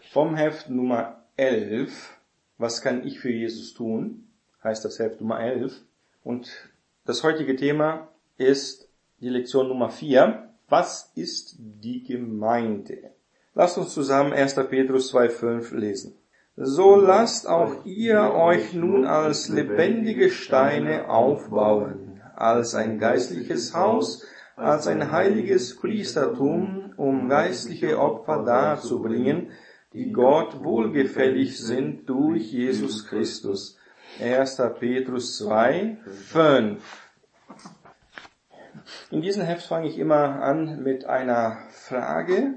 vom Heft Nummer 11. Was kann ich für Jesus tun? Heißt das Heft Nummer 11. Und das heutige Thema ist die Lektion Nummer 4. Was ist die Gemeinde? Lasst uns zusammen 1. Petrus 2,5 lesen. So lasst auch ihr euch nun als lebendige Steine aufbauen, als ein geistliches Haus, als ein heiliges Priestertum, um geistliche Opfer darzubringen, die Gott wohlgefällig sind durch Jesus Christus. 1. Petrus 2,5. In diesem Heft fange ich immer an mit einer Frage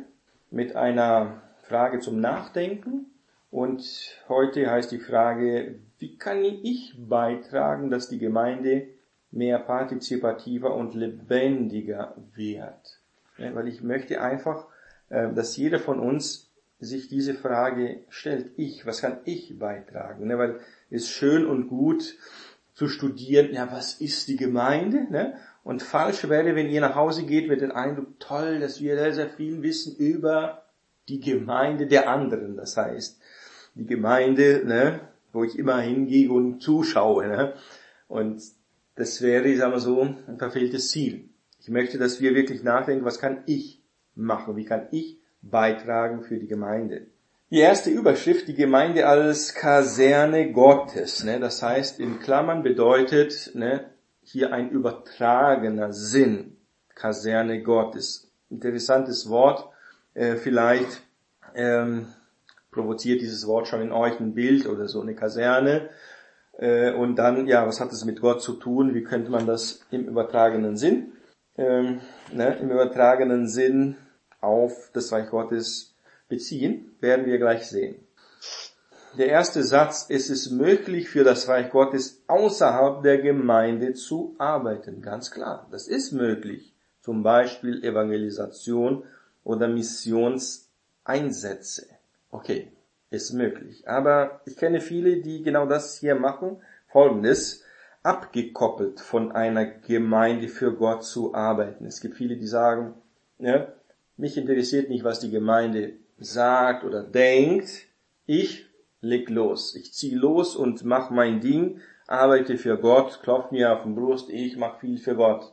zum Nachdenken. Und heute heißt die Frage, wie kann ich beitragen, dass die Gemeinde mehr partizipativer und lebendiger wird? Ja, weil ich möchte einfach, dass jeder von uns sich diese Frage stellt. Was kann ich beitragen? Ne? Weil es ist schön und gut zu studieren, ja, was ist die Gemeinde? Ne? Und falsch wäre, wenn ihr nach Hause geht mit dem Eindruck, toll, dass wir sehr, sehr viel wissen über die Gemeinde der anderen. Das heißt, die Gemeinde, ne, wo ich immer hingehe und zuschaue. Ne? Und das wäre, sagen wir so, ein verfehltes Ziel. Ich möchte, dass wir wirklich nachdenken, was kann ich machen? Wie kann ich beitragen für die Gemeinde? Die erste Überschrift, die Gemeinde als Kaserne Gottes. Ne? Das heißt, in Klammern bedeutet, ne, hier ein übertragener Sinn. Kaserne Gottes. Interessantes Wort. Vielleicht provoziert dieses Wort schon in euch ein Bild oder so, eine Kaserne. Und dann, ja, was hat es mit Gott zu tun? Wie könnte man das im übertragenen Sinn, im übertragenen Sinn auf das Reich Gottes beziehen? Werden wir gleich sehen. Der erste Satz, es ist möglich für das Reich Gottes außerhalb der Gemeinde zu arbeiten. Ganz klar, das ist möglich. Zum Beispiel Evangelisation oder Missionseinsätze. Okay, ist möglich. Aber ich kenne viele, die genau das hier machen. Folgendes, abgekoppelt von einer Gemeinde für Gott zu arbeiten. Es gibt viele, die sagen, ja, mich interessiert nicht, was die Gemeinde sagt oder denkt. Ich leg los. Ich ziehe los und mache mein Ding, arbeite für Gott, klopfe mir auf den Brust, ich mache viel für Gott.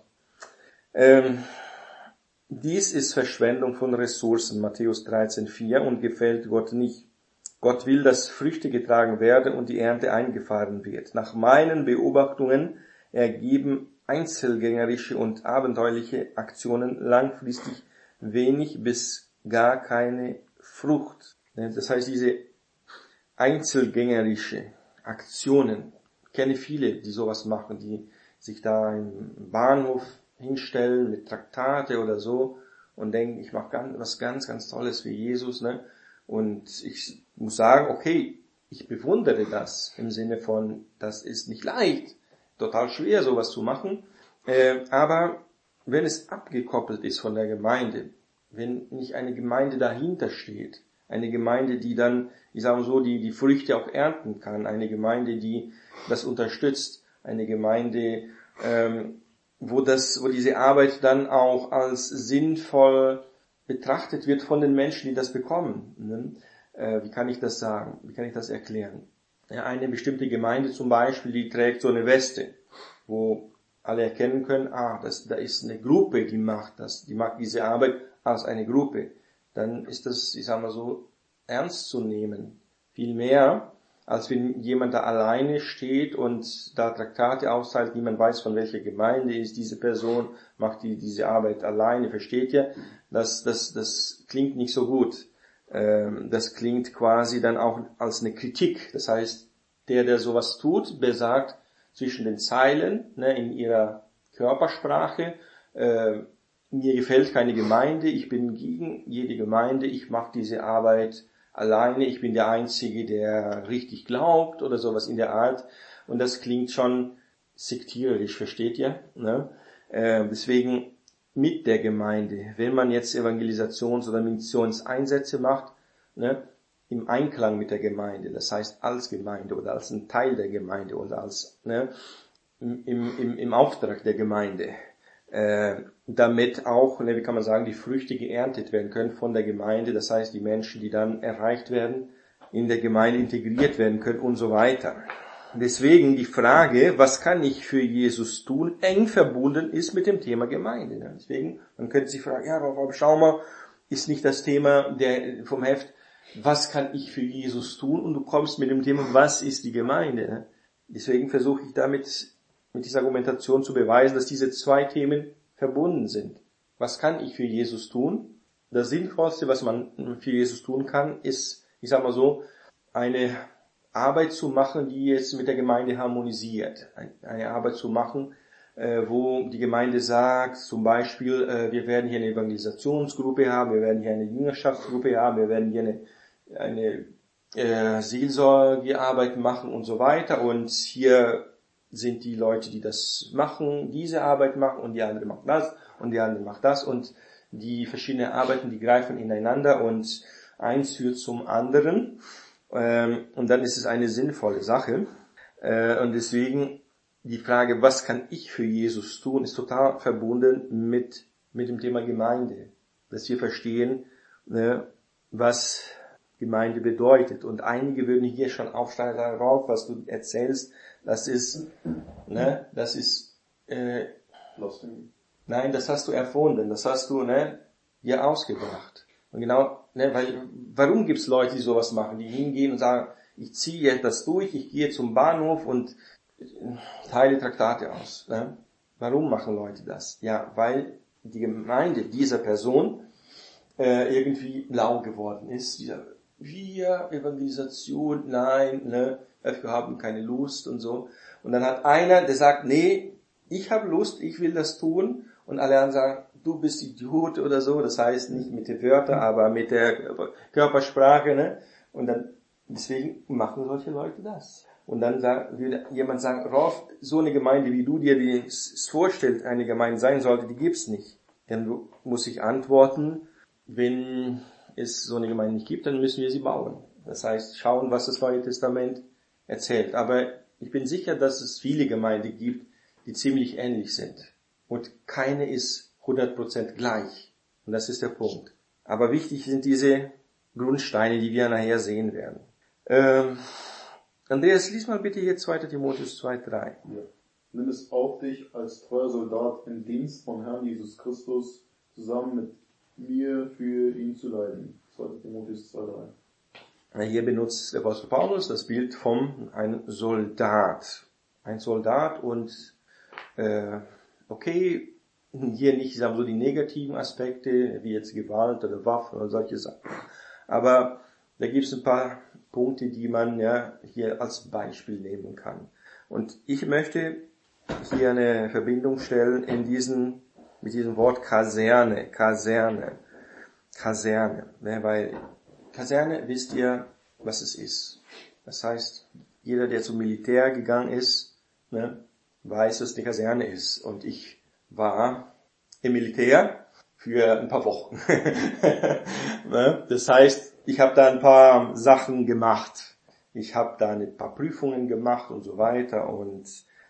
Dies ist Verschwendung von Ressourcen, Matthäus 13,4, und gefällt Gott nicht. Gott will, dass Früchte getragen werden und die Ernte eingefahren wird. Nach meinen Beobachtungen ergeben einzelgängerische und abenteuerliche Aktionen langfristig wenig bis gar keine Frucht. Das heißt, diese einzelgängerische Aktionen, ich kenne viele, die sowas machen, die sich da im Bahnhof hinstellen mit Traktate oder so und denken, ich mache was ganz, ganz Tolles für Jesus, ne? Und ich muss sagen, okay, ich bewundere das im Sinne von, das ist nicht leicht, total schwer sowas zu machen, aber wenn es abgekoppelt ist von der Gemeinde, wenn nicht eine Gemeinde dahinter steht, eine Gemeinde, die dann, ich sage mal so, die Früchte auch ernten kann, eine Gemeinde, die das unterstützt, eine Gemeinde, wo diese Arbeit dann auch als sinnvoll betrachtet wird von den Menschen, die das bekommen. Wie kann ich das sagen? Wie kann ich das erklären? Ja, eine bestimmte Gemeinde zum Beispiel, die trägt so eine Weste, wo alle erkennen können, da ist eine Gruppe, die macht diese Arbeit als eine Gruppe. Dann ist das, ich sag mal so, ernst zu nehmen. Viel mehr, als wenn jemand da alleine steht und da Traktate austeilt, niemand weiß, von welcher Gemeinde ist diese Person, macht diese Arbeit alleine, versteht ihr? Das klingt nicht so gut. Das klingt quasi dann auch als eine Kritik. Das heißt, der sowas tut, besagt zwischen den Zeilen, ne, in ihrer Körpersprache, mir gefällt keine Gemeinde, ich bin gegen jede Gemeinde, ich mache diese Arbeit alleine, ich bin der Einzige, der richtig glaubt oder sowas in der Art. Und das klingt schon sektiererisch, versteht ihr? Ne? Deswegen mit der Gemeinde, wenn man jetzt Evangelisations- oder Missionseinsätze macht, ne, im Einklang mit der Gemeinde, das heißt als Gemeinde oder als ein Teil der Gemeinde oder als im Auftrag der Gemeinde, damit auch, wie kann man sagen, die Früchte geerntet werden können von der Gemeinde. Das heißt, die Menschen, die dann erreicht werden, in der Gemeinde integriert werden können und so weiter. Deswegen die Frage, was kann ich für Jesus tun, eng verbunden ist mit dem Thema Gemeinde. Deswegen, man könnte sich fragen, ja, aber schau mal, ist nicht das Thema vom Heft, was kann ich für Jesus tun? Und du kommst mit dem Thema, was ist die Gemeinde? Deswegen versuche ich damit, mit dieser Argumentation zu beweisen, dass diese zwei Themen verbunden sind. Was kann ich für Jesus tun? Das Sinnvollste, was man für Jesus tun kann, ist, ich sag mal so, eine Arbeit zu machen, die jetzt mit der Gemeinde harmonisiert. Eine Arbeit zu machen, wo die Gemeinde sagt, zum Beispiel, wir werden hier eine Evangelisationsgruppe haben, wir werden hier eine Jüngerschaftsgruppe haben, wir werden hier eine Seelsorgearbeit machen und so weiter. Und hier sind die Leute, die das machen, diese Arbeit machen, und die andere macht das und die andere macht das, und die verschiedenen Arbeiten, die greifen ineinander und eins führt zum anderen. Und dann ist es eine sinnvolle Sache. Und deswegen die Frage, was kann ich für Jesus tun, ist total verbunden mit dem Thema Gemeinde. Dass wir verstehen, was Gemeinde bedeutet. Und einige würden hier schon aufsteigen darauf, was du erzählst, das ist, nein, das hast du erfunden, das hast du, dir ausgedacht. Und genau, weil, warum gibt's Leute, die sowas machen, die hingehen und sagen, ich ziehe das durch, ich gehe zum Bahnhof und teile Traktate aus. Warum machen Leute das? Ja, weil die Gemeinde dieser Person irgendwie lau geworden ist. Wir, Evangelisation, nein, wir haben keine Lust und so. Und dann hat einer, der sagt, nee, ich habe Lust, ich will das tun. Und alle anderen sagen, du bist Idiot oder so. Das heißt nicht mit den Wörtern, aber mit der Körpersprache. Und dann, deswegen machen solche Leute das. Und dann würde jemand sagen, Rolf, so eine Gemeinde, wie du dir das vorstellst, eine Gemeinde sein sollte, die gibt's nicht. Dann muss ich antworten, wenn es so eine Gemeinde nicht gibt, dann müssen wir sie bauen. Das heißt, schauen, was das Neue Testament erzählt. Aber ich bin sicher, dass es viele Gemeinden gibt, die ziemlich ähnlich sind. Und keine ist 100% gleich. Und das ist der Punkt. Aber wichtig sind diese Grundsteine, die wir nachher sehen werden. Andreas, lies mal bitte hier 2. Timotheus 2,3. Ja. Nimm es auf dich als treuer Soldat im Dienst von Herrn Jesus Christus, zusammen mit mir für ihn zu leiden. 2. Timotheus 2,3. Hier benutzt der Apostel Paulus das Bild von einem Soldat. Ein Soldat und, okay, hier nicht, sagen wir so, die negativen Aspekte, wie jetzt Gewalt oder Waffen oder solche Sachen. Aber da gibt es ein paar Punkte, die man ja hier als Beispiel nehmen kann. Und ich möchte hier eine Verbindung stellen mit diesem Wort Kaserne, weil Kaserne, wisst ihr, was es ist. Das heißt, jeder, der zum Militär gegangen ist, weiß, was die Kaserne ist. Und ich war im Militär für ein paar Wochen. Das heißt, ich habe da ein paar Sachen gemacht. Ich habe da ein paar Prüfungen gemacht und so weiter und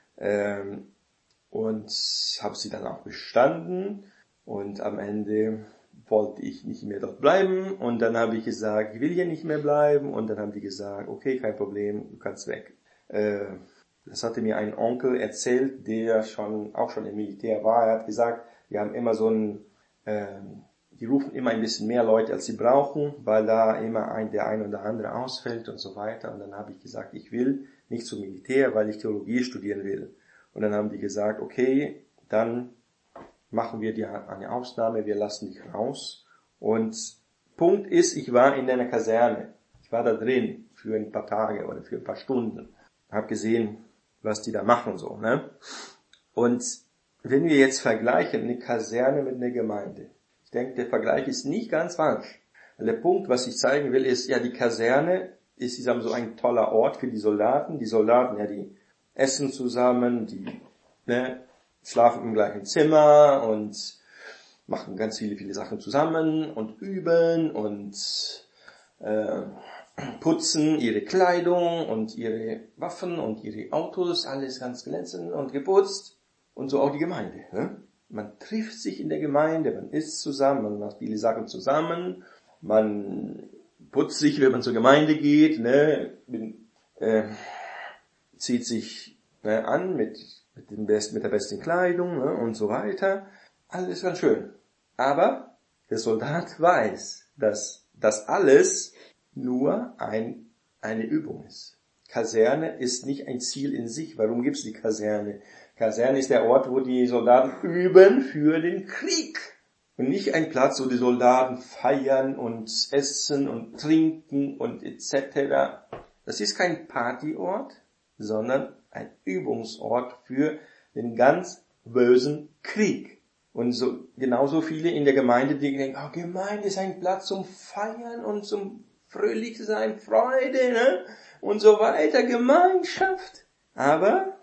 habe sie dann auch bestanden. Und am Ende wollte ich nicht mehr dort bleiben. Und dann habe ich gesagt, ich will hier nicht mehr bleiben. Und dann haben die gesagt, okay, kein Problem, du kannst weg. Das hatte mir ein Onkel erzählt, der auch schon im Militär war. Er hat gesagt, wir haben immer die rufen immer ein bisschen mehr Leute, als sie brauchen, weil da immer der ein oder andere ausfällt und so weiter. Und dann habe ich gesagt, ich will nicht zum Militär, weil ich Theologie studieren will. Und dann haben die gesagt, okay, dann machen wir dir eine Ausnahme, wir lassen dich raus. Und Punkt ist, ich war in einer Kaserne. Ich war da drin für ein paar Tage oder für ein paar Stunden. Habe gesehen, was die da machen so. Und wenn wir jetzt vergleichen, eine Kaserne mit einer Gemeinde, ich denke, der Vergleich ist nicht ganz falsch. Der Punkt, was ich zeigen will, ist, ja, die Kaserne ist, ich sage so, ein toller Ort für die Soldaten. Die Soldaten, ja, die essen zusammen, die schlafen im gleichen Zimmer und machen ganz viele Sachen zusammen und üben und putzen ihre Kleidung und ihre Waffen und ihre Autos, alles ganz glänzend und geputzt. Und so auch die Gemeinde. Man trifft sich in der Gemeinde, man isst zusammen, man macht viele Sachen zusammen, man putzt sich, wenn man zur Gemeinde geht, ne, zieht sich an mit der besten Kleidung, ne, und so weiter. Alles ganz schön. Aber der Soldat weiß, dass das alles nur eine Übung ist. Kaserne ist nicht ein Ziel in sich. Warum gibt's die Kaserne? Kaserne ist der Ort, wo die Soldaten üben für den Krieg. Und nicht ein Platz, wo die Soldaten feiern und essen und trinken und etc. Das ist kein Partyort, sondern ein Übungsort für den ganz bösen Krieg. Und so, genauso viele in der Gemeinde, die denken, oh, Gemeinde ist ein Platz zum Feiern und zum fröhlich sein, Freude, ne? Und so weiter, Gemeinschaft. Aber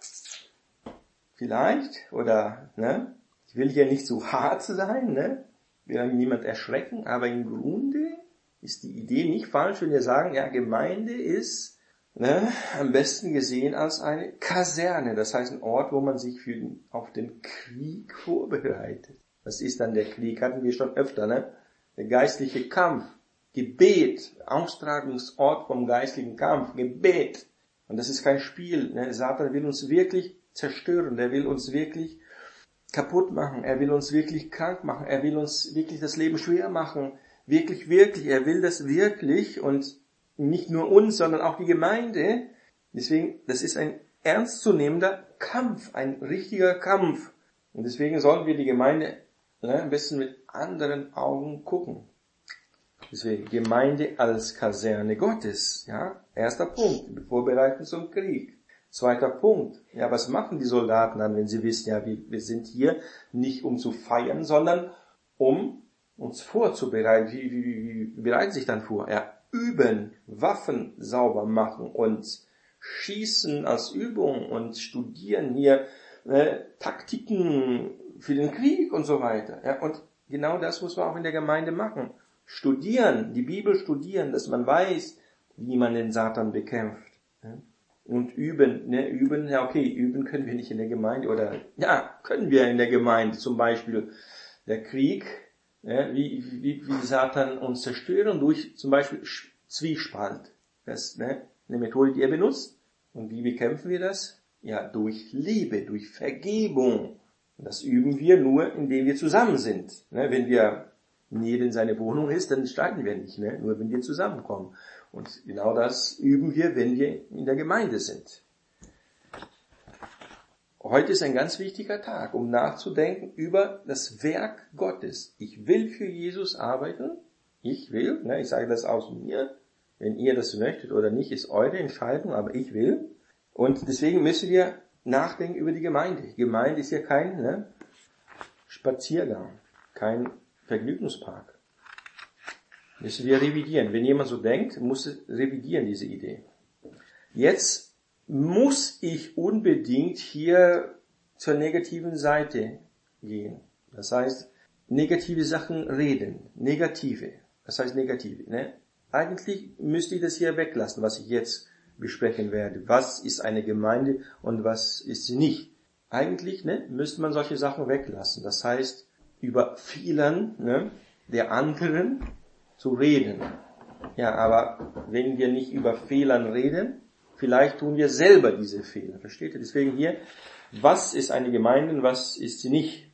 vielleicht, oder, ne? Ich will hier nicht zu hart sein, ne? Will niemand erschrecken, aber im Grunde ist die Idee nicht falsch, wenn wir sagen, ja, Gemeinde ist, ne, am besten gesehen als eine Kaserne. Das heißt, ein Ort, wo man sich auf den Krieg vorbereitet. Was ist dann der Krieg? Hatten wir schon öfter, ne? Der geistliche Kampf. Gebet, Austragungsort vom geistlichen Kampf, Gebet. Und das ist kein Spiel. Ne? Satan will uns wirklich zerstören, der will uns wirklich kaputt machen, er will uns wirklich krank machen, er will uns wirklich das Leben schwer machen. Wirklich, er will das wirklich und nicht nur uns, sondern auch die Gemeinde. Deswegen, das ist ein ernstzunehmender Kampf, ein richtiger Kampf. Und deswegen sollten wir die Gemeinde ein bisschen mit anderen Augen gucken. Deswegen Gemeinde als Kaserne Gottes, ja. Erster Punkt, vorbereiten zum Krieg. Zweiter Punkt, ja, was machen die Soldaten dann, wenn sie wissen, ja, wir sind hier nicht um zu feiern, sondern um uns vorzubereiten. Wie bereiten sich dann vor? Ja, üben, Waffen sauber machen und schießen als Übung und studieren hier Taktiken für den Krieg und so weiter. Ja, und genau das muss man auch in der Gemeinde machen. Studieren, die Bibel studieren, dass man weiß, wie man den Satan bekämpft. Und üben, üben können wir nicht in der Gemeinde, oder, ja, können wir in der Gemeinde, zum Beispiel der Krieg, wie Satan uns zerstören durch zum Beispiel Zwiespalt. Das ist eine Methode, die er benutzt. Und wie bekämpfen wir das? Ja, durch Liebe, durch Vergebung. Und das üben wir nur, indem wir zusammen sind. Wenn jeder in seine Wohnung ist, dann streiten wir nicht, nur wenn wir zusammenkommen. Und genau das üben wir, wenn wir in der Gemeinde sind. Heute ist ein ganz wichtiger Tag, um nachzudenken über das Werk Gottes. Ich will für Jesus arbeiten. Ich will, ich sage das aus mir. Wenn ihr das möchtet oder nicht, ist eure Entscheidung, aber ich will. Und deswegen müssen wir nachdenken über die Gemeinde. Gemeinde ist ja kein Spaziergang, kein Vergnügungspark. Müssen wir revidieren. Wenn jemand so denkt, muss es revidieren, diese Idee. Jetzt muss ich unbedingt hier zur negativen Seite gehen. Das heißt, negative Sachen reden. Negative. Was heißt negative? Eigentlich müsste ich das hier weglassen, was ich jetzt besprechen werde. Was ist eine Gemeinde und was ist sie nicht? Eigentlich müsste man solche Sachen weglassen. Das heißt, über Fehlern der anderen zu reden. Ja, aber wenn wir nicht über Fehlern reden, vielleicht tun wir selber diese Fehler. Versteht ihr? Deswegen hier, was ist eine Gemeinde und was ist sie nicht?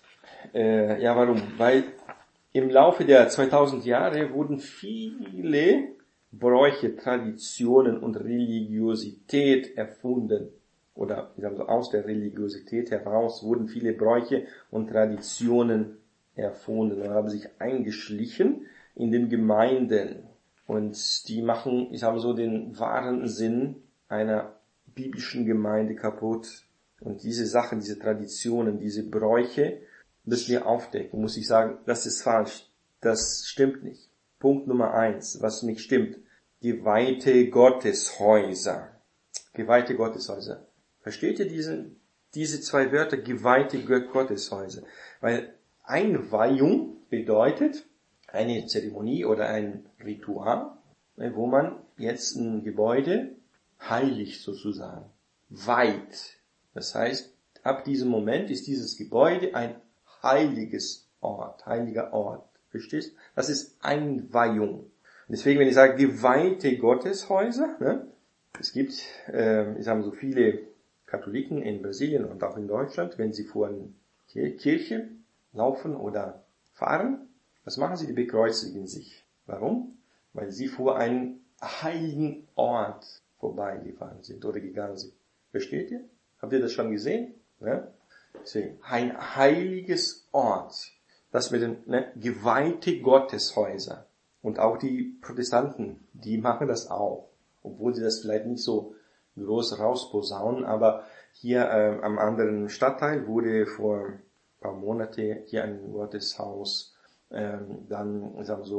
Warum? Weil im Laufe der 2000 Jahre wurden viele Bräuche, Traditionen und Religiosität erfunden. Oder aus der Religiosität heraus wurden viele Bräuche und Traditionen erfunden und haben sich eingeschlichen in den Gemeinden. Und die machen, den wahren Sinn einer biblischen Gemeinde kaputt. Und diese Sachen, diese Traditionen, diese Bräuche müssen wir aufdecken. Muss ich sagen, das ist falsch. Das stimmt nicht. Punkt Nummer 1, was nicht stimmt. Geweihte Gotteshäuser. Geweihte Gotteshäuser. Versteht ihr diese zwei Wörter, geweihte Gotteshäuser? Weil Einweihung bedeutet eine Zeremonie oder ein Ritual, wo man jetzt ein Gebäude heiligt sozusagen, weiht. Das heißt, ab diesem Moment ist dieses Gebäude ein heiliger Ort. Verstehst? Das ist Einweihung. Und deswegen, wenn ich sage, geweihte Gotteshäuser, ne? Es gibt, ich sage so viele Katholiken in Brasilien und auch in Deutschland, wenn sie vor eine Kirche laufen oder fahren, was machen sie? Die bekreuzigen sich. Warum? Weil sie vor einem heiligen Ort vorbeigefahren sind oder gegangen sind. Versteht ihr? Habt ihr das schon gesehen? Ja? Deswegen, ein heiliges Ort. Das mit den geweihte Gotteshäuser. Und auch die Protestanten, die machen das auch. Obwohl sie das vielleicht nicht so groß rausposaunen, aber hier am anderen Stadtteil wurde vor ein paar Monaten hier ein Gotteshaus dann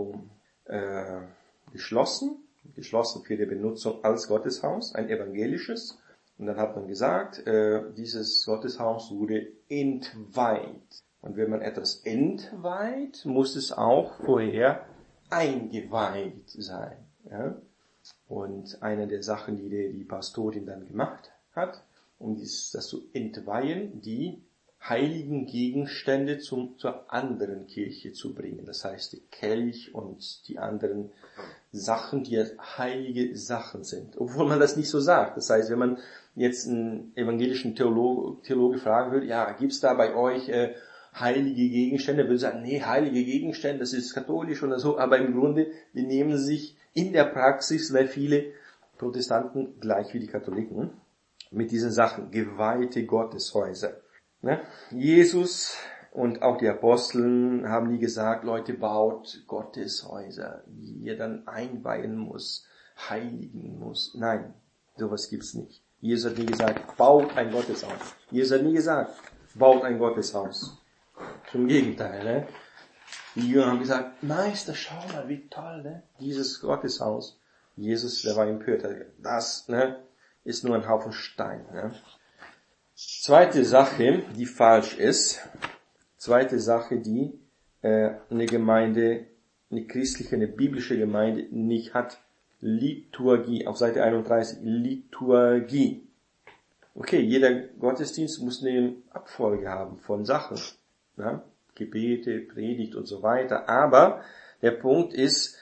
geschlossen für die Benutzung als Gotteshaus, ein evangelisches. Und dann hat man gesagt, dieses Gotteshaus wurde entweiht. Und wenn man etwas entweiht, muss es auch vorher eingeweiht sein. Ja? Und eine der Sachen, die die Pastorin dann gemacht hat, um das zu entweihen, die heiligen Gegenstände zur anderen Kirche zu bringen. Das heißt, der Kelch und die anderen Sachen, die heilige Sachen sind. Obwohl man das nicht so sagt. Das heißt, wenn man jetzt einen evangelischen Theologe fragen würde, ja, gibt's da bei euch heilige Gegenstände? Würde sagen, nee, heilige Gegenstände, das ist katholisch oder so. Aber im Grunde benehmen sich in der Praxis, weil viele Protestanten, gleich wie die Katholiken, mit diesen Sachen, geweihte Gotteshäuser. Ne? Jesus und auch die Aposteln haben nie gesagt, Leute, baut Gotteshäuser, die ihr dann einweihen muss, heiligen muss. Nein, sowas gibt's nicht. Jesus hat nie gesagt, baut ein Gotteshaus. Jesus hat nie gesagt, baut ein Gotteshaus. Zum Gegenteil, ne? Die Jünger haben gesagt, Meister, schau mal, wie toll, ne? Dieses Gotteshaus. Jesus, der war empört. Das, ne, ist nur ein Haufen Stein, ne? Zweite Sache, die falsch ist. Zweite Sache, die eine Gemeinde, eine christliche, eine biblische Gemeinde nicht hat. Liturgie. Auf Seite 31. Liturgie. Okay, jeder Gottesdienst muss eine Abfolge haben von Sachen. Ja? Gebete, Predigt und so weiter. Aber der Punkt ist,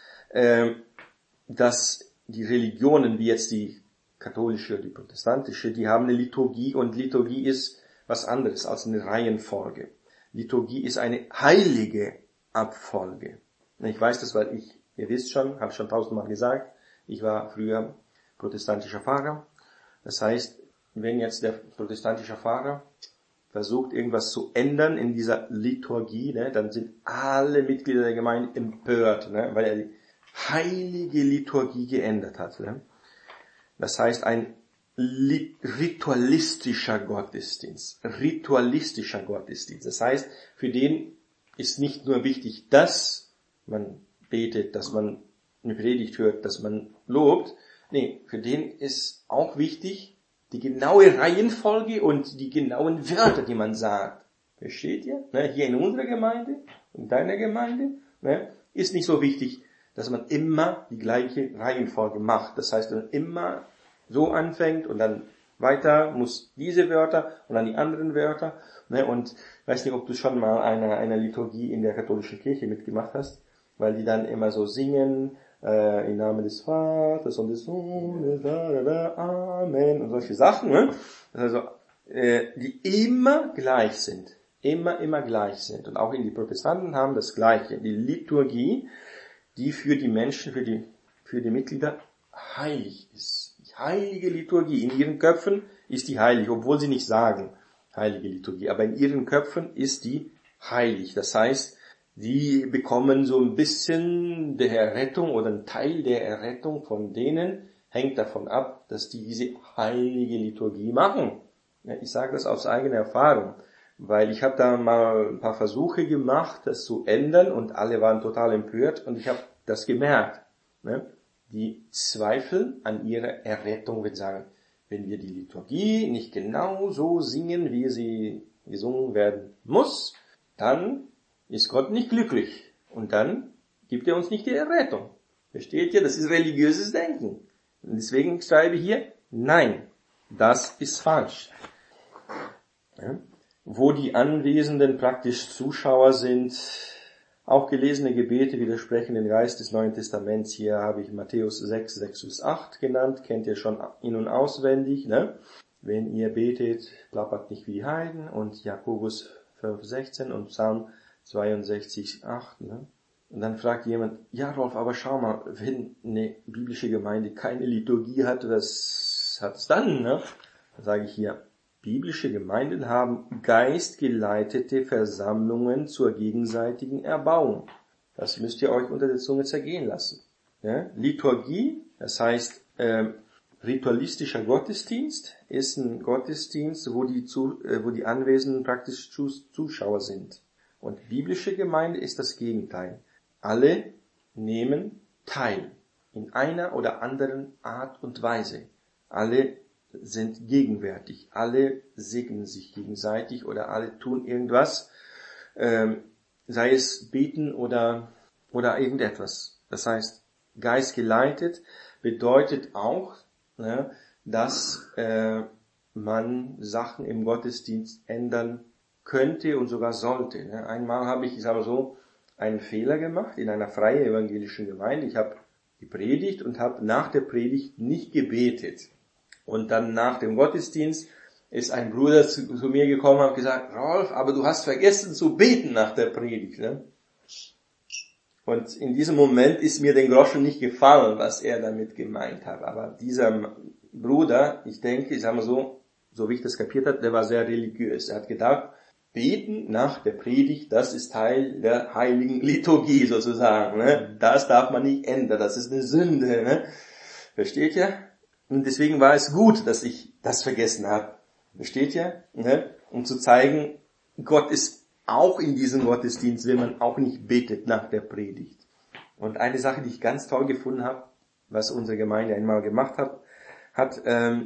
dass die Religionen, wie jetzt die katholische oder die protestantische, die haben eine Liturgie und Liturgie ist was anderes als eine Reihenfolge. Liturgie ist eine heilige Abfolge. Ich weiß das, weil ihr wisst schon, habe ich schon 1000-mal gesagt, ich war früher protestantischer Pfarrer. Das heißt, wenn jetzt der protestantische Pfarrer versucht, irgendwas zu ändern in dieser Liturgie, ne, dann sind alle Mitglieder der Gemeinde empört, ne, weil er die heilige Liturgie geändert hat. Ne. Das heißt, ein ritualistischer Gottesdienst. Ritualistischer Gottesdienst. Das heißt, für den ist nicht nur wichtig, dass man betet, dass man eine Predigt hört, dass man lobt. Nee, für den ist auch wichtig die genaue Reihenfolge und die genauen Wörter, die man sagt. Versteht ihr? Ne, hier in unserer Gemeinde, in deiner Gemeinde, ne, ist nicht so wichtig, dass man immer die gleiche Reihenfolge macht. Das heißt, wenn man immer so anfängt und dann weiter muss diese Wörter und dann die anderen Wörter. Ne, und ich weiß nicht, ob du schon mal eine Liturgie in der katholischen Kirche mitgemacht hast, weil die dann immer so singen, im Namen des Vaters und des Sohnes, Amen und solche Sachen. Ne? Also, die immer gleich sind. Immer gleich sind. Und auch in die Protestanten haben das Gleiche. Die Liturgie, die für die Menschen, für die Mitglieder heilig ist. Die heilige Liturgie. In ihren Köpfen ist die heilig, obwohl sie nicht sagen, heilige Liturgie. Aber in ihren Köpfen ist die heilig. Das heißt, die bekommen so ein bisschen der Errettung oder ein Teil der Errettung von denen hängt davon ab, dass die diese heilige Liturgie machen. Ja, ich sage das aus eigener Erfahrung, weil ich habe da mal ein paar Versuche gemacht, das zu ändern und alle waren total empört und ich habe das gemerkt. Ne? Die zweifeln an ihrer Errettung, wenn sagen, wenn wir die Liturgie nicht genau so singen, wie sie gesungen werden muss, dann ist Gott nicht glücklich. Und dann gibt er uns nicht die Errettung. Versteht ihr? Das ist religiöses Denken. Und deswegen schreibe ich hier, nein, das ist falsch. Ja? wo die Anwesenden praktisch Zuschauer sind. Auch gelesene Gebete widersprechen den Geist des Neuen Testaments. Hier habe ich Matthäus 6, 6-8 genannt. Kennt ihr schon in- und auswendig, ne? Wenn ihr betet, plappert nicht wie die Heiden. Und Jakobus 5, 16 und Psalm 62, 8, ne? Und dann fragt jemand, ja Rolf, aber schau mal, wenn eine biblische Gemeinde keine Liturgie hat, was hat's dann, ne? Dann sage ich hier, biblische Gemeinden haben geistgeleitete Versammlungen zur gegenseitigen Erbauung. Das müsst ihr euch unter der Zunge zergehen lassen. Ja? Liturgie, das heißt ritualistischer Gottesdienst, ist ein Gottesdienst, wo die Anwesenden praktisch Zuschauer sind. Und biblische Gemeinde ist das Gegenteil. Alle nehmen teil in einer oder anderen Art und Weise. Alle sind gegenwärtig. Alle segnen sich gegenseitig oder alle tun irgendwas, sei es beten oder irgendetwas. Das heißt, geistgeleitet bedeutet auch, ne, dass man Sachen im Gottesdienst ändern könnte und sogar sollte. Ne. Einmal habe ich sage mal so, einen Fehler gemacht in einer freien evangelischen Gemeinde. Ich habe gepredigt und habe nach der Predigt nicht gebetet. Und dann nach dem Gottesdienst ist ein Bruder zu mir gekommen und hat gesagt, Rolf, aber du hast vergessen zu beten nach der Predigt. Ne? Und in diesem Moment ist mir den Groschen nicht gefallen, was er damit gemeint hat. Aber dieser Bruder, ich denke, ich sage mal so wie ich das kapiert habe, der war sehr religiös. Er hat gedacht, beten nach der Predigt, das ist Teil der heiligen Liturgie sozusagen. Ne? Das darf man nicht ändern, das ist eine Sünde. Ne? Versteht ihr? Und deswegen war es gut, dass ich das vergessen habe. Versteht ihr? Ne? Um zu zeigen, Gott ist auch in diesem Gottesdienst, wenn man auch nicht betet nach der Predigt. Und eine Sache, die ich ganz toll gefunden habe, was unsere Gemeinde einmal gemacht hat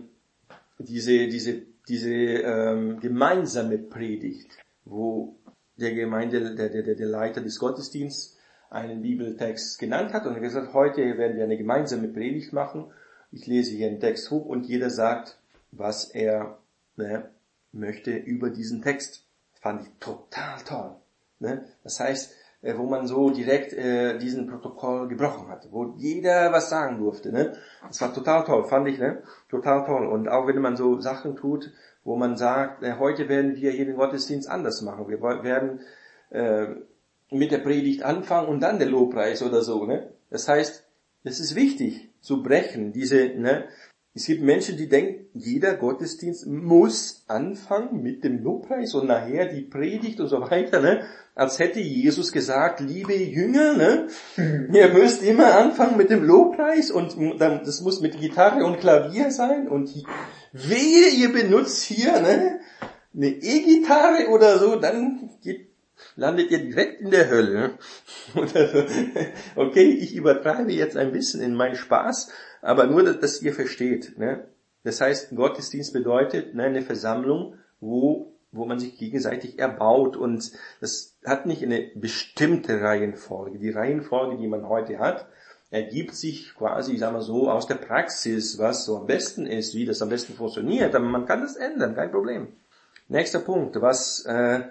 diese gemeinsame Predigt, wo der Leiter des Gottesdienstes einen Bibeltext genannt hat und er gesagt, heute werden wir eine gemeinsame Predigt machen. Ich lese hier einen Text hoch und jeder sagt, was er möchte über diesen Text. Das fand ich total toll. Ne? Das heißt, wo man so direkt diesen Protokoll gebrochen hat, wo jeder was sagen durfte. Ne? Das war total toll, fand ich, ne? Total toll. Und auch wenn man so Sachen tut, wo man sagt, heute werden wir hier den Gottesdienst anders machen. Wir werden mit der Predigt anfangen und dann der Lobpreis oder so. Ne? Das heißt, es ist wichtig zu brechen. Es gibt Menschen, die denken, jeder Gottesdienst muss anfangen mit dem Lobpreis und nachher die Predigt und so weiter, ne? Als hätte Jesus gesagt, liebe Jünger, ne? Ihr müsst immer anfangen mit dem Lobpreis und dann, das muss mit Gitarre und Klavier sein und wehe, ihr benutzt hier, ne? Eine E-Gitarre oder so, dann landet ihr direkt in der Hölle. Okay, ich übertreibe jetzt ein bisschen in meinen Spaß, aber nur, dass ihr versteht. Ne? Das heißt, Gottesdienst bedeutet eine Versammlung, wo man sich gegenseitig erbaut und das hat nicht eine bestimmte Reihenfolge. Die Reihenfolge, die man heute hat, ergibt sich quasi, ich sag mal so, aus der Praxis, was so am besten ist, wie das am besten funktioniert, aber man kann das ändern, kein Problem. Nächster Punkt, was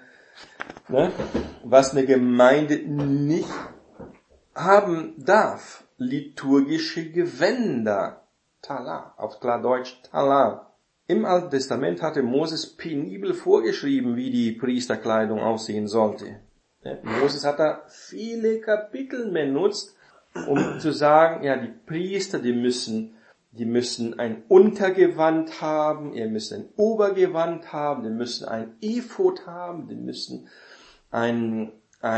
eine Gemeinde nicht haben darf. Liturgische Gewänder. Tala, auf klar Deutsch Tala. Im Alten Testament hatte Moses penibel vorgeschrieben, wie die Priesterkleidung aussehen sollte. Moses hat da viele Kapitel benutzt, um zu sagen, ja, die Priester, die müssen ein Untergewand haben, ihr müsst ein Obergewand haben, die müssen ein Ephod haben, die müssen eine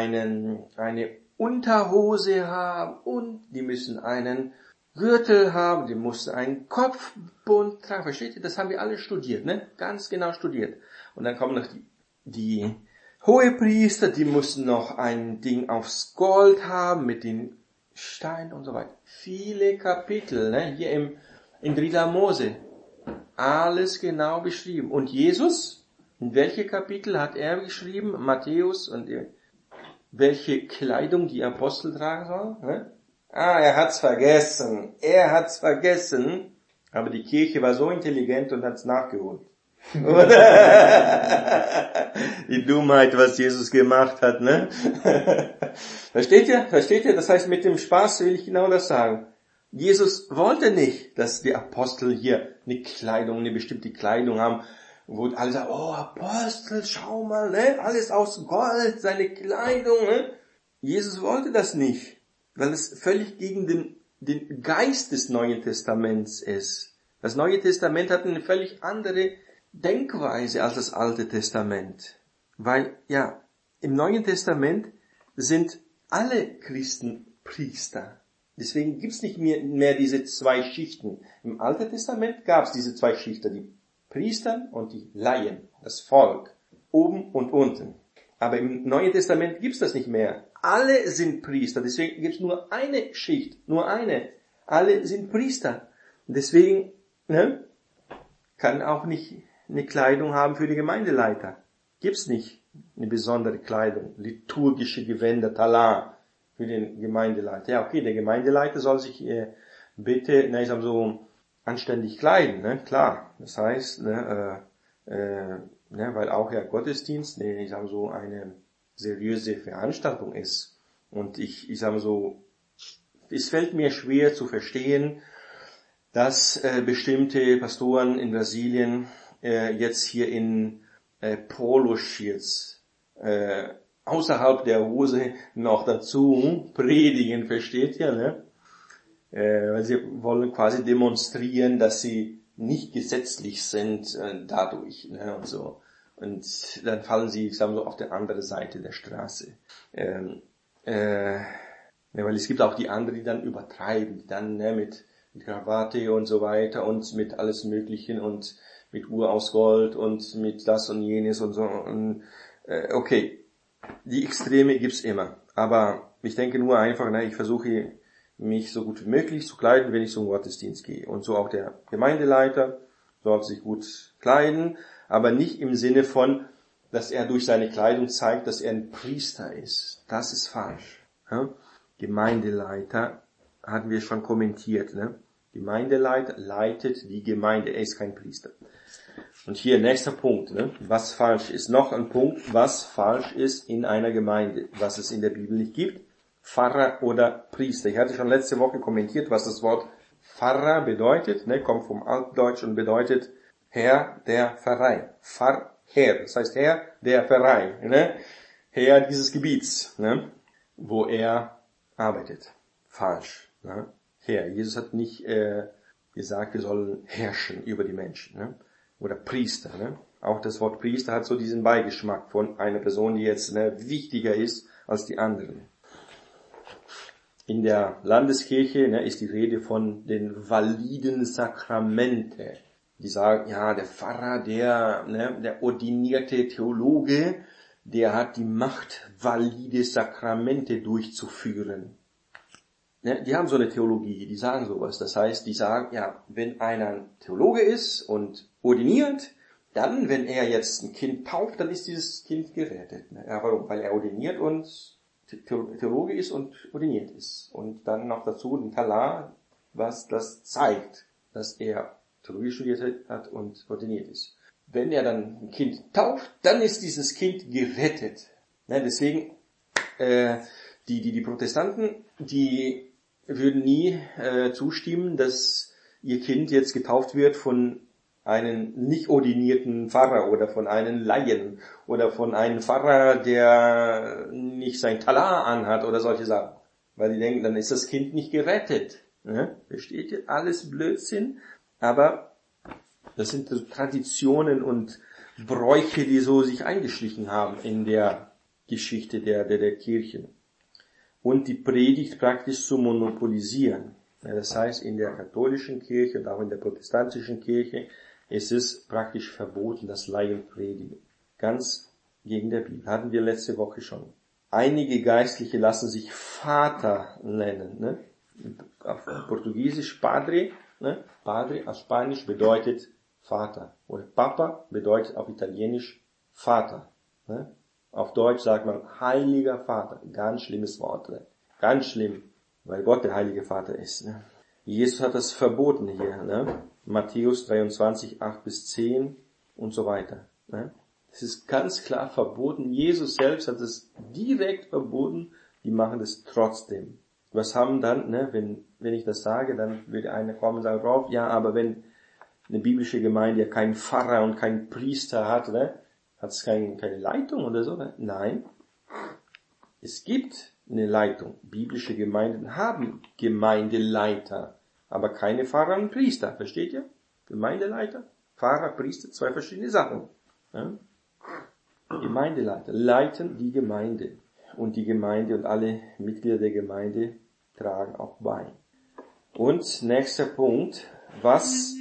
Unterhose haben und die müssen einen Gürtel haben, die mussten einen Kopfbund tragen. Versteht ihr? Das haben wir alle studiert, ne? Ganz genau studiert. Und dann kommen noch die Hohepriester, die mussten noch ein Ding aufs Gold haben mit den Steinen und so weiter. Viele Kapitel, ne? Hier in 3. Mose. Alles genau beschrieben. Und Jesus, in welche Kapitel hat er geschrieben? Matthäus und welche Kleidung die Apostel tragen sollen? Ne? Er hat's vergessen. Aber die Kirche war so intelligent und hat's nachgeholt. Die Dummheit, was Jesus gemacht hat, ne? Versteht ihr? Das heißt, mit dem Spaß will ich genau das sagen. Jesus wollte nicht, dass die Apostel hier eine bestimmte Kleidung haben, wo alle sagen, oh Apostel, schau mal, ne? Alles aus Gold, seine Kleidung, ne? Jesus wollte das nicht, weil es völlig gegen den Geist des Neuen Testaments ist. Das Neue Testament hat eine völlig andere Denkweise als das Alte Testament. Weil, ja, im Neuen Testament sind alle Christen Priester. Deswegen gibt's nicht mehr diese zwei Schichten. Im Alten Testament gab's diese zwei Schichten, die Priester und die Laien, das Volk, oben und unten. Aber im Neuen Testament gibt's das nicht mehr. Alle sind Priester, deswegen gibt's nur eine Schicht, nur eine. Alle sind Priester. Und deswegen kann auch nicht eine Kleidung haben für die Gemeindeleiter. Gibt's nicht eine besondere Kleidung, liturgische Gewänder, Talar für den Gemeindeleiter. Ja, okay, der Gemeindeleiter soll sich bitte, so anständig kleiden, ne? Klar. Das heißt, weil auch ja Gottesdienst, so eine seriöse Veranstaltung ist. Und es fällt mir schwer zu verstehen, dass bestimmte Pastoren in Brasilien jetzt hier in Poloshirts außerhalb der Hose noch dazu predigen, versteht ihr, ne? Weil sie wollen quasi demonstrieren, dass sie nicht gesetzlich sind dadurch, ne, und so. Und dann fallen sie, auf der anderen Seite der Straße. Weil es gibt auch die anderen, die dann übertreiben, die dann mit Krawatte und so weiter und mit alles Möglichen und mit Uhr aus Gold und mit das und jenes und so. Und, okay, die Extreme gibt's immer. Aber ich denke nur einfach, ich versuche mich so gut wie möglich zu kleiden, wenn ich zum Gottesdienst gehe. Und so auch der Gemeindeleiter sollte sich gut kleiden, aber nicht im Sinne von, dass er durch seine Kleidung zeigt, dass er ein Priester ist. Das ist falsch. Ja? Gemeindeleiter hatten wir schon kommentiert, ne? Gemeindeleiter leitet die Gemeinde, er ist kein Priester. Und hier nächster Punkt, ne? Was falsch ist. Noch ein Punkt, was falsch ist in einer Gemeinde, was es in der Bibel nicht gibt. Pfarrer oder Priester. Ich hatte schon letzte Woche kommentiert, was das Wort Pfarrer bedeutet, ne? Kommt vom Altdeutsch und bedeutet Herr der Pfarrei. Pfarrherr, das heißt Herr der Pfarrei, ne? Herr dieses Gebiets, ne? Wo er arbeitet. Falsch, ne? Herr. Jesus hat nicht gesagt, wir sollen herrschen über die Menschen, ne? Oder Priester, ne? Auch das Wort Priester hat so diesen Beigeschmack von einer Person, die jetzt wichtiger ist als die anderen. In der Landeskirche ist die Rede von den validen Sakramente. Die sagen, ja, der Pfarrer, der ordinierte Theologe, der hat die Macht, valide Sakramente durchzuführen. Die haben so eine Theologie, die sagen sowas. Das heißt, die sagen, ja, wenn einer ein Theologe ist und ordiniert, dann, wenn er jetzt ein Kind tauft, dann ist dieses Kind gerettet. Ja, warum? Weil er ordiniert und Theologe ist und ordiniert ist. Und dann noch dazu ein Talar, was das zeigt, dass er Theologie studiert hat und ordiniert ist. Wenn er dann ein Kind tauft, dann ist dieses Kind gerettet. Deswegen, die Protestanten, die würden nie zustimmen, dass ihr Kind jetzt getauft wird von einem nicht ordinierten Pfarrer oder von einem Laien oder von einem Pfarrer, der nicht sein Talar anhat oder solche Sachen. Weil die denken, dann ist das Kind nicht gerettet. Ne? Versteht ihr? Alles Blödsinn. Aber das sind so Traditionen und Bräuche, die so sich eingeschlichen haben in der Geschichte der Kirchen. Und die Predigt praktisch zu monopolisieren. Ja, das heißt, in der katholischen Kirche und auch in der protestantischen Kirche ist es praktisch verboten, das Laienpredigen. Ganz gegen der Bibel. Hatten wir letzte Woche schon. Einige Geistliche lassen sich Vater nennen. Ne? Auf Portugiesisch Padre. Ne? Padre auf Spanisch bedeutet Vater. Oder Papa bedeutet auf Italienisch Vater. Ne? Auf Deutsch sagt man Heiliger Vater. Ganz schlimmes Wort. Ne? Ganz schlimm, weil Gott der Heilige Vater ist. Ne? Jesus hat das verboten hier. Ne? Matthäus 23, 8-10 und so weiter. Ne? Es ist ganz klar verboten. Jesus selbst hat es direkt verboten. Die machen es trotzdem. Was haben dann, ne, wenn ich das sage, dann wird einer kommen und sagen, Rolf, ja, aber wenn eine biblische Gemeinde ja keinen Pfarrer und keinen Priester hat, ne, hat es keine Leitung oder so? Ne? Nein. Es gibt eine Leitung. Biblische Gemeinden haben Gemeindeleiter, aber keine Pfarrer und Priester. Versteht ihr? Gemeindeleiter, Pfarrer, Priester, zwei verschiedene Sachen. Ja? Gemeindeleiter leiten die Gemeinde. Und die Gemeinde und alle Mitglieder der Gemeinde tragen auch bei. Und nächster Punkt, was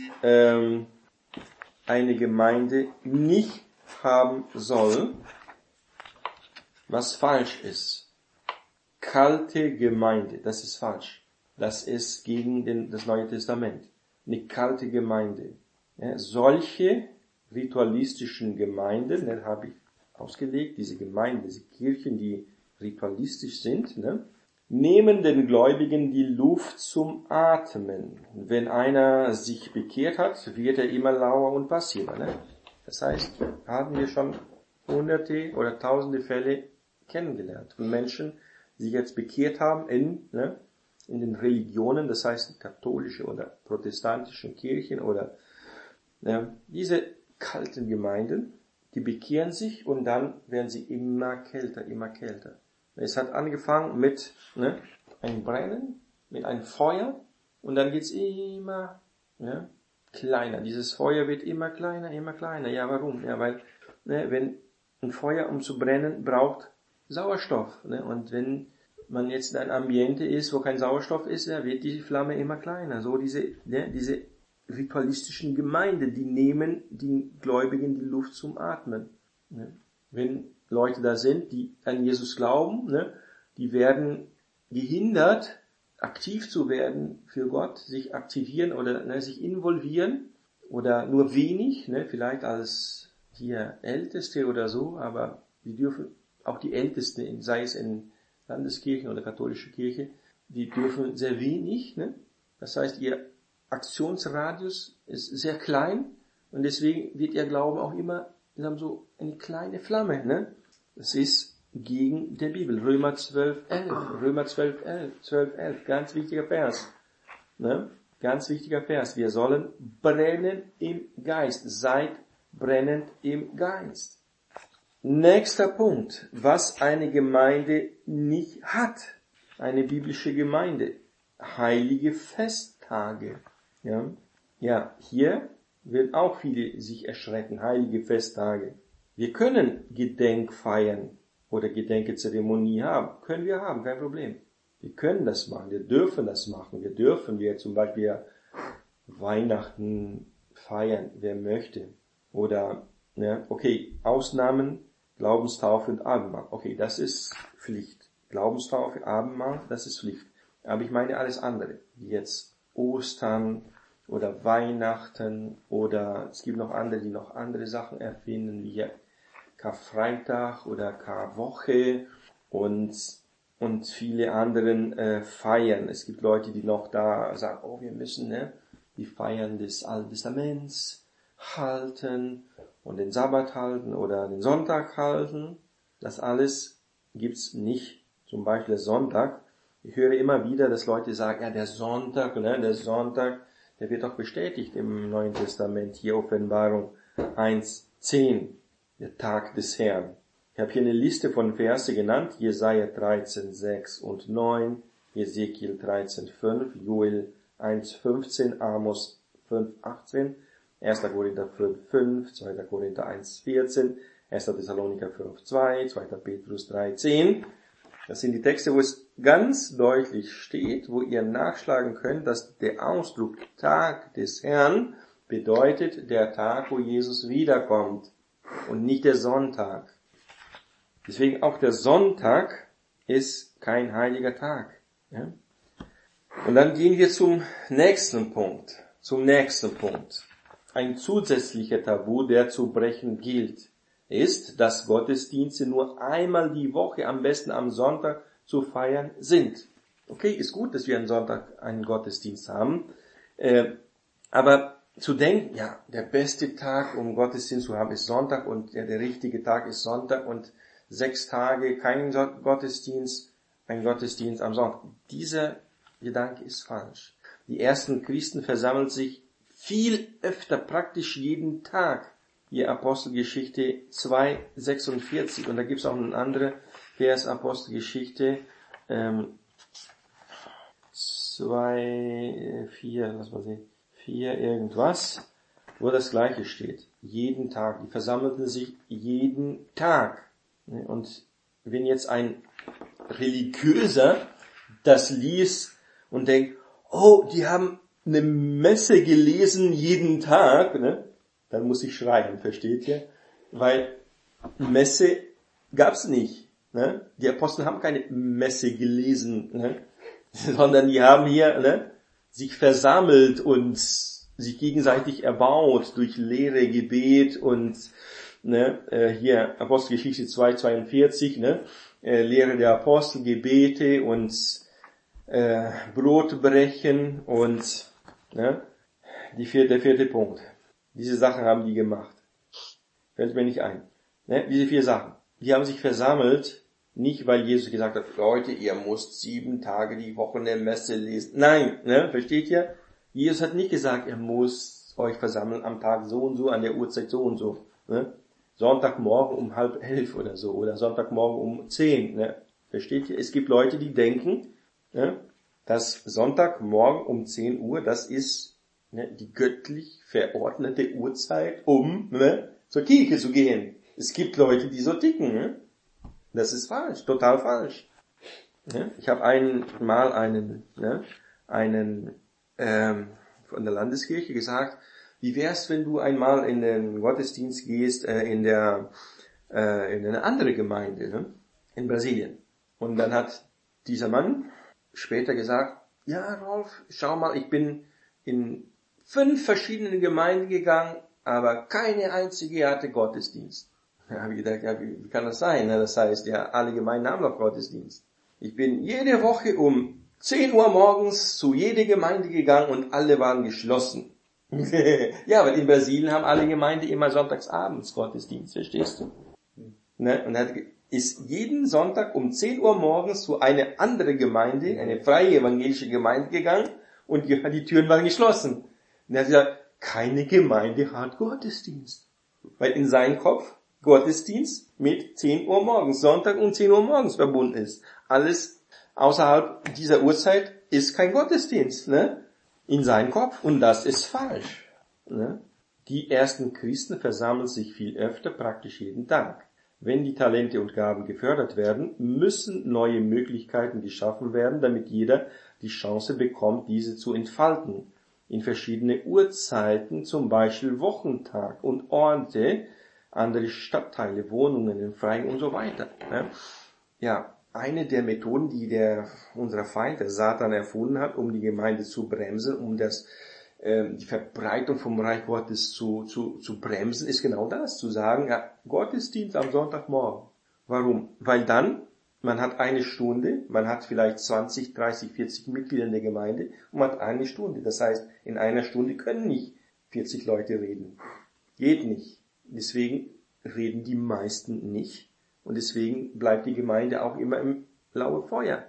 eine Gemeinde nicht haben soll, was falsch ist. Kalte Gemeinde, das ist falsch. Das ist gegen das Neue Testament. Eine kalte Gemeinde. Ja, solche ritualistischen Gemeinden, das habe ich ausgelegt, diese Gemeinden, diese Kirchen, die ritualistisch sind, ne, nehmen den Gläubigen die Luft zum Atmen. Wenn einer sich bekehrt hat, wird er immer lauer und passiver. Ne? Das heißt, haben wir schon hunderte oder tausende Fälle kennengelernt von Menschen, die sich jetzt bekehrt haben in den Religionen, das heißt katholische oder protestantischen Kirchen oder diese kalten Gemeinden, die bekehren sich und dann werden sie immer kälter, immer kälter. Es hat angefangen mit einem Brennen, mit einem Feuer und dann geht's immer kleiner. Dieses Feuer wird immer kleiner, immer kleiner. Ja, warum? Ja, weil wenn ein Feuer, um zu brennen, braucht Sauerstoff. Und wenn man jetzt in einem Ambiente ist, wo kein Sauerstoff ist, wird die Flamme immer kleiner. So diese ritualistischen Gemeinden, die nehmen den Gläubigen die Luft zum Atmen. Wenn Leute da sind, die an Jesus glauben, die werden gehindert, aktiv zu werden für Gott, sich aktivieren oder sich involvieren oder nur wenig, vielleicht als hier Älteste oder so, aber die dürfen auch die Ältesten, sei es in Landeskirchen oder katholische Kirche, die dürfen sehr wenig. Das heißt, ihr Aktionsradius ist sehr klein und deswegen wird ihr Glauben auch immer so eine kleine Flamme. Das ist gegen der Bibel. Römer 12,11. Ganz wichtiger Vers. Ganz wichtiger Vers. Wir sollen brennen im Geist. Seid brennend im Geist. Nächster Punkt. Was eine Gemeinde nicht hat. Eine biblische Gemeinde. Heilige Festtage. Ja, hier werden auch viele sich erschrecken. Heilige Festtage. Wir können Gedenkfeiern oder Gedenkzeremonie haben. Können wir haben, kein Problem. Wir können das machen, wir dürfen das machen. Wir zum Beispiel Weihnachten feiern, wer möchte. Oder, Ausnahmen, Glaubenstaufe und Abendmahl. Okay, das ist Pflicht. Glaubenstaufe, Abendmahl, das ist Pflicht. Aber ich meine alles andere, wie jetzt Ostern oder Weihnachten oder es gibt noch andere, die noch andere Sachen erfinden, wie Karfreitag oder Karwoche und viele anderen Feiern. Es gibt Leute, die noch da sagen, wir müssen die Feiern des Alten Testaments halten und den Sabbat halten oder den Sonntag halten. Das alles gibt's nicht. Zum Beispiel der Sonntag. Ich höre immer wieder, dass Leute sagen, der Sonntag, der wird doch bestätigt im Neuen Testament, hier Offenbarung 1,10. Der Tag des Herrn. Ich habe hier eine Liste von Verse genannt. Jesaja 13, 6 und 9, Ezekiel 13, 5, Joel 1, 15, Amos 5, 18, 1. Korinther 5, 5, 2. Korinther 1, 14, 1. Thessaloniker 5, 2, 2. Petrus 3, 10. Das sind die Texte, wo es ganz deutlich steht, wo ihr nachschlagen könnt, dass der Ausdruck Tag des Herrn bedeutet der Tag, wo Jesus wiederkommt. Und nicht der Sonntag. Deswegen auch der Sonntag ist kein heiliger Tag. Ja? Und dann gehen wir zum nächsten Punkt. Ein zusätzlicher Tabu, der zu brechen gilt, ist, dass Gottesdienste nur einmal die Woche, am besten am Sonntag, zu feiern sind. Okay, ist gut, dass wir am Sonntag einen Gottesdienst haben. Aber zu denken, ja, der beste Tag, um Gottesdienst zu haben, ist Sonntag und ja, der richtige Tag ist Sonntag und 6 Tage kein Gottesdienst, ein Gottesdienst am Sonntag. Dieser Gedanke ist falsch. Die ersten Christen versammeln sich viel öfter, praktisch jeden Tag. Hier Apostelgeschichte 2,46 und da gibt es auch einen anderen Vers, Apostelgeschichte 2, 4, lass mal sehen, 4 irgendwas, wo das Gleiche steht. Jeden Tag. Die versammelten sich jeden Tag. Und wenn jetzt ein Religiöser das liest und denkt, oh, die haben eine Messe gelesen jeden Tag, ne? Dann muss ich schreien, versteht ihr? Weil Messe gab's nicht. Ne? Die Apostel haben keine Messe gelesen, ne? Sondern die haben hier sich versammelt und sich gegenseitig erbaut durch Lehre, Gebet und hier Apostelgeschichte 2,42, Lehre der Apostel, Gebete und Brotbrechen und der vierte Punkt. Diese Sachen haben die gemacht. Fällt mir nicht ein. Diese 4 Sachen. Die haben sich versammelt, nicht weil Jesus gesagt hat, Leute, ihr müsst 7 Tage die Woche eine Messe lesen. Nein, versteht ihr? Jesus hat nicht gesagt, ihr müsst euch versammeln am Tag so und so, an der Uhrzeit so und so. Sonntagmorgen um 10:30 oder so, oder Sonntagmorgen um 10. Versteht ihr? Es gibt Leute, die denken, dass Sonntagmorgen um 10 Uhr, das ist die göttlich verordnete Uhrzeit, um zur Kirche zu gehen. Es gibt Leute, die so ticken. Das ist falsch, total falsch. Ich habe einmal einen von der Landeskirche gesagt, wie wär's, wenn du einmal in den Gottesdienst gehst in eine andere Gemeinde, in Brasilien. Und dann hat dieser Mann später gesagt, ja Rolf, schau mal, ich bin in 5 verschiedenen Gemeinden gegangen, aber keine einzige hatte Gottesdienst. Da habe ich gedacht, ja, wie kann das sein? Das heißt, ja, alle Gemeinden haben doch Gottesdienst. Ich bin jede Woche um 10 Uhr morgens zu jeder Gemeinde gegangen und alle waren geschlossen. Ja, aber in Brasilien haben alle Gemeinden immer sonntagsabends Gottesdienst, verstehst du? Und ist jeden Sonntag um 10 Uhr morgens zu einer andere Gemeinde, eine freie evangelische Gemeinde gegangen und die Türen waren geschlossen. Und er hat gesagt, keine Gemeinde hat Gottesdienst. Weil in seinem Kopf Gottesdienst mit 10 Uhr morgens, Sonntag um 10 Uhr morgens verbunden ist. Alles außerhalb dieser Uhrzeit ist kein Gottesdienst, in seinem Kopf. Und das ist falsch. Die ersten Christen versammeln sich viel öfter, praktisch jeden Tag. Wenn die Talente und Gaben gefördert werden, müssen neue Möglichkeiten geschaffen werden, damit jeder die Chance bekommt, diese zu entfalten. In verschiedene Uhrzeiten, zum Beispiel Wochentag und Orte, andere Stadtteile, Wohnungen in Freien und so weiter. Ja, eine der Methoden, die unser Feind, der Satan, erfunden hat, um die Gemeinde zu bremsen, um die Verbreitung vom Reich Gottes zu bremsen, ist genau das, zu sagen, ja, Gottesdienst am Sonntagmorgen. Warum? Weil dann, man hat eine Stunde, man hat vielleicht 20, 30, 40 Mitglieder in der Gemeinde und man hat eine Stunde. Das heißt, in einer Stunde können nicht 40 Leute reden. Geht nicht. Deswegen reden die meisten nicht. Und deswegen bleibt die Gemeinde auch immer im lauen Feuer,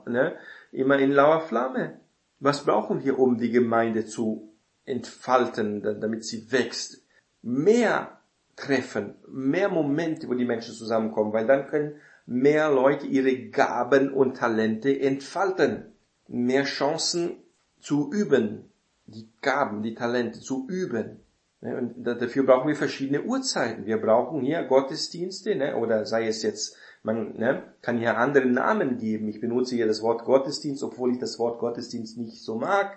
immer in lauer Flamme. Was brauchen wir, um die Gemeinde zu entfalten, damit sie wächst? Mehr Treffen, mehr Momente, wo die Menschen zusammenkommen, weil dann können mehr Leute ihre Gaben und Talente entfalten. Mehr Chancen zu üben, die Gaben, die Talente zu üben. Und dafür brauchen wir verschiedene Uhrzeiten. Wir brauchen hier Gottesdienste, oder sei es jetzt, man kann hier andere Namen geben. Ich benutze hier das Wort Gottesdienst, obwohl ich das Wort Gottesdienst nicht so mag.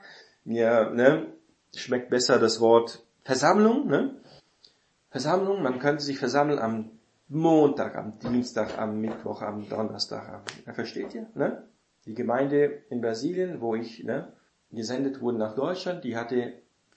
Mir schmeckt besser das Wort Versammlung. Versammlung, man könnte sich versammeln am Montag, am Dienstag, am Mittwoch, am Donnerstag. Versteht ihr? Die Gemeinde in Brasilien, wo ich gesendet wurde nach Deutschland, die hatte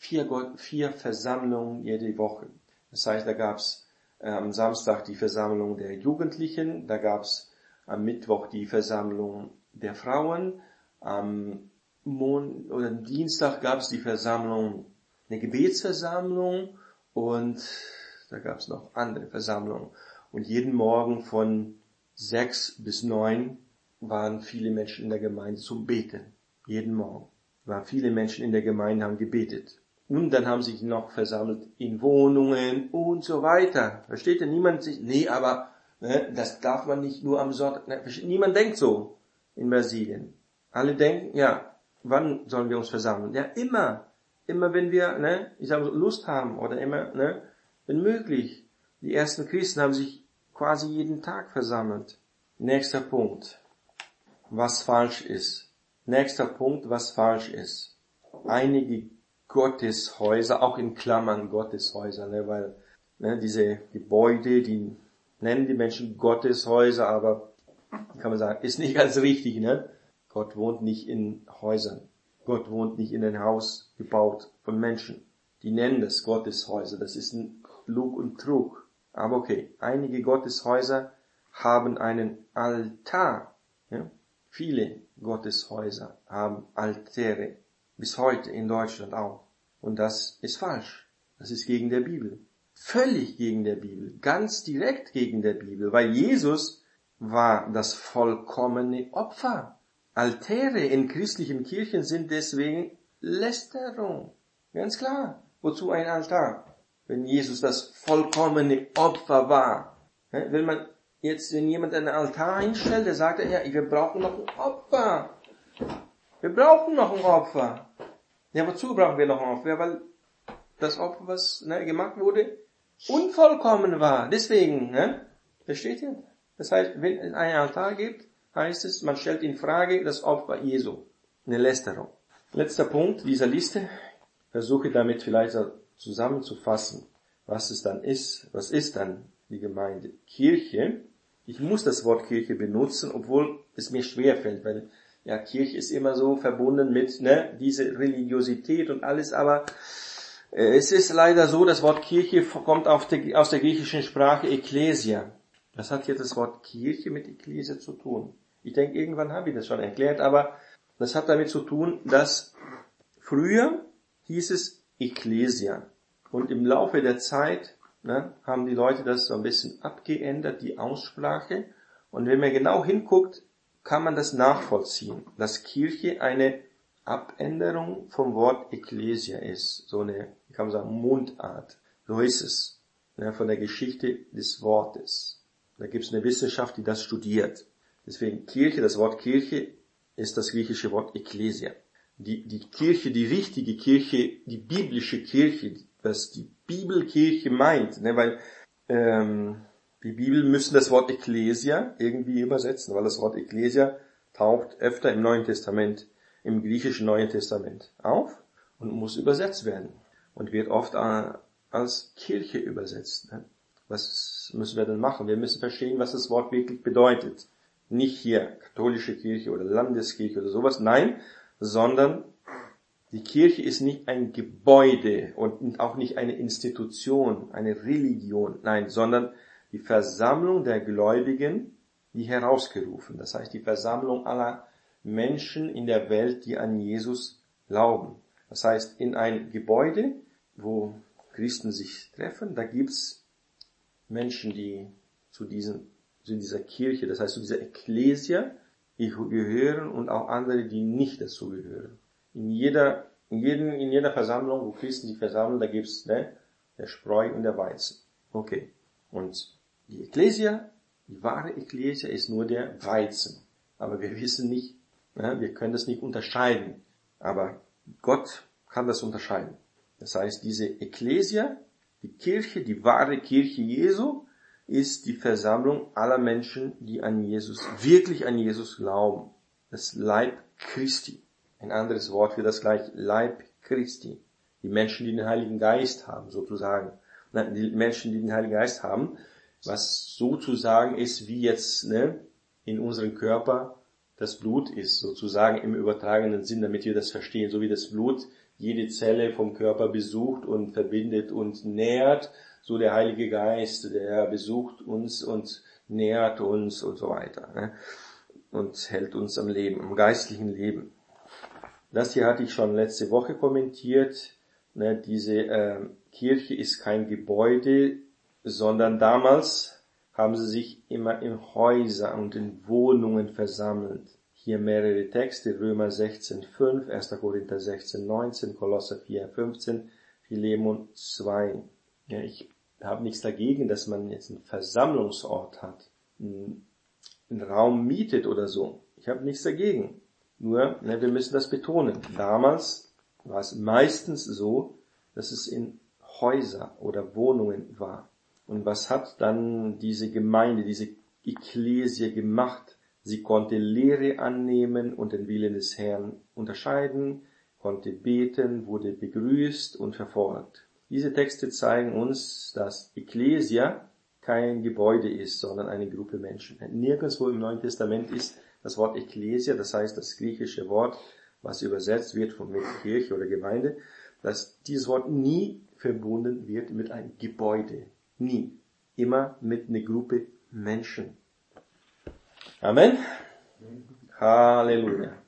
4 Versammlungen jede Woche. Das heißt, da gab's am Samstag die Versammlung der Jugendlichen, da gab's am Mittwoch die Versammlung der Frauen, am Dienstag gab's die Versammlung eine Gebetsversammlung und da gab es noch andere Versammlungen. Und jeden Morgen von 6 bis 9 waren viele Menschen in der Gemeinde zum Beten. Jeden Morgen waren viele Menschen in der Gemeinde, haben gebetet. Und dann haben sich noch versammelt in Wohnungen und so weiter. Versteht ihr? Niemand sich, aber das darf man nicht nur am Sonntag. Niemand denkt so in Brasilien. Alle denken, wann sollen wir uns versammeln? Ja, immer. Immer wenn wir, Lust haben oder immer, wenn möglich. Die ersten Christen haben sich quasi jeden Tag versammelt. Nächster Punkt. Was falsch ist. Nächster Punkt, was falsch ist. Einige Gotteshäuser, auch in Klammern Gotteshäuser, weil diese Gebäude, die nennen die Menschen Gotteshäuser, aber kann man sagen, ist nicht ganz richtig, Gott wohnt nicht in Häusern. Gott wohnt nicht in ein Haus gebaut von Menschen. Die nennen das Gotteshäuser, das ist ein Lug und Trug. Aber okay, einige Gotteshäuser haben einen Altar. Ja? Viele Gotteshäuser haben Altäre. Bis heute in Deutschland auch. Und das ist falsch. Das ist gegen der Bibel. Völlig gegen der Bibel. Ganz direkt gegen der Bibel. Weil Jesus war das vollkommene Opfer. Altäre in christlichen Kirchen sind deswegen Lästerung. Ganz klar. Wozu ein Altar? Wenn Jesus das vollkommene Opfer war. Wenn jemand einen Altar hinstellt, der sagt, wir brauchen noch ein Opfer. Wir brauchen noch ein Opfer. Ja, wozu brauchen wir noch ein Opfer? Weil das Opfer, was gemacht wurde, unvollkommen war. Deswegen, versteht ihr? Das heißt, wenn es einen Altar gibt, heißt es, man stellt in Frage das Opfer Jesu. Eine Lästerung. Letzter Punkt dieser Liste. Versuche damit vielleicht zusammenzufassen, was es dann ist. Was ist dann die Gemeinde? Kirche. Ich muss das Wort Kirche benutzen, obwohl es mir schwerfällt, weil Kirche ist immer so verbunden mit diese Religiosität und alles, aber es ist leider so, das Wort Kirche kommt aus der griechischen Sprache Ekklesia. Was hat jetzt das Wort Kirche mit Ekklesia zu tun? Ich denke, irgendwann habe ich das schon erklärt, aber das hat damit zu tun, dass früher hieß es Ekklesia. Und im Laufe der Zeit haben die Leute das so ein bisschen abgeändert, die Aussprache. Und wenn man genau hinguckt, kann man das nachvollziehen, dass Kirche eine Abänderung vom Wort Ekklesia ist. So eine, kann man sagen, Mundart. So ist es. Von der Geschichte des Wortes. Da gibt es eine Wissenschaft, die das studiert. Deswegen Kirche, das Wort Kirche ist das griechische Wort Ekklesia. Die Kirche, die richtige Kirche, die biblische Kirche, was die Bibelkirche meint, weil die Bibel müssen das Wort Ekklesia irgendwie übersetzen, weil das Wort Ekklesia taucht öfter im Neuen Testament, im griechischen Neuen Testament auf und muss übersetzt werden und wird oft als Kirche übersetzt. Was müssen wir denn machen? Wir müssen verstehen, was das Wort wirklich bedeutet. Nicht hier katholische Kirche oder Landeskirche oder sowas, nein, sondern die Kirche ist nicht ein Gebäude und auch nicht eine Institution, eine Religion, nein, sondern die Versammlung der Gläubigen, die herausgerufen. Das heißt, die Versammlung aller Menschen in der Welt, die an Jesus glauben. Das heißt, in ein Gebäude, wo Christen sich treffen, da gibt's Menschen, die zu dieser Kirche, das heißt zu dieser Ekklesia, die gehören und auch andere, die nicht dazu gehören. In jeder Versammlung, wo Christen sich versammeln, da gibt's der Spreu und der Weizen. Okay. Und die Ekklesia, die wahre Ekklesia ist nur der Weizen. Aber wir wissen nicht, wir können das nicht unterscheiden. Aber Gott kann das unterscheiden. Das heißt, diese Ekklesia, die Kirche, die wahre Kirche Jesu, ist die Versammlung aller Menschen, die wirklich an Jesus glauben. Das Leib Christi. Ein anderes Wort für das gleiche, Leib Christi. Die Menschen, die den Heiligen Geist haben, sozusagen. Die Menschen, die den Heiligen Geist haben, was sozusagen ist, wie jetzt in unserem Körper das Blut ist, sozusagen im übertragenen Sinn, damit wir das verstehen. So wie das Blut jede Zelle vom Körper besucht und verbindet und nährt, so der Heilige Geist, der besucht uns und nährt uns und so weiter. Und hält uns am Leben, am geistlichen Leben. Das hier hatte ich schon letzte Woche kommentiert. Diese Kirche ist kein Gebäude, sondern damals haben sie sich immer in Häuser und in Wohnungen versammelt. Hier mehrere Texte, Römer 16,5, 1. Korinther 16,19, Kolosser 4,15, Philemon 2. Ja, ich habe nichts dagegen, dass man jetzt einen Versammlungsort hat, einen Raum mietet oder so. Ich habe nichts dagegen. Nur, wir müssen das betonen. Damals war es meistens so, dass es in Häuser oder Wohnungen war. Und was hat dann diese Gemeinde, diese Ekklesie gemacht? Sie konnte Lehre annehmen und den Willen des Herrn unterscheiden, konnte beten, wurde begrüßt und verfolgt. Diese Texte zeigen uns, dass Ekklesia kein Gebäude ist, sondern eine Gruppe Menschen. Nirgendwo im Neuen Testament ist das Wort Ekklesia, das heißt das griechische Wort, was übersetzt wird mit Kirche oder Gemeinde, dass dieses Wort nie verbunden wird mit einem Gebäude. Nie. Immer mit einer Gruppe Menschen. Amen. Halleluja.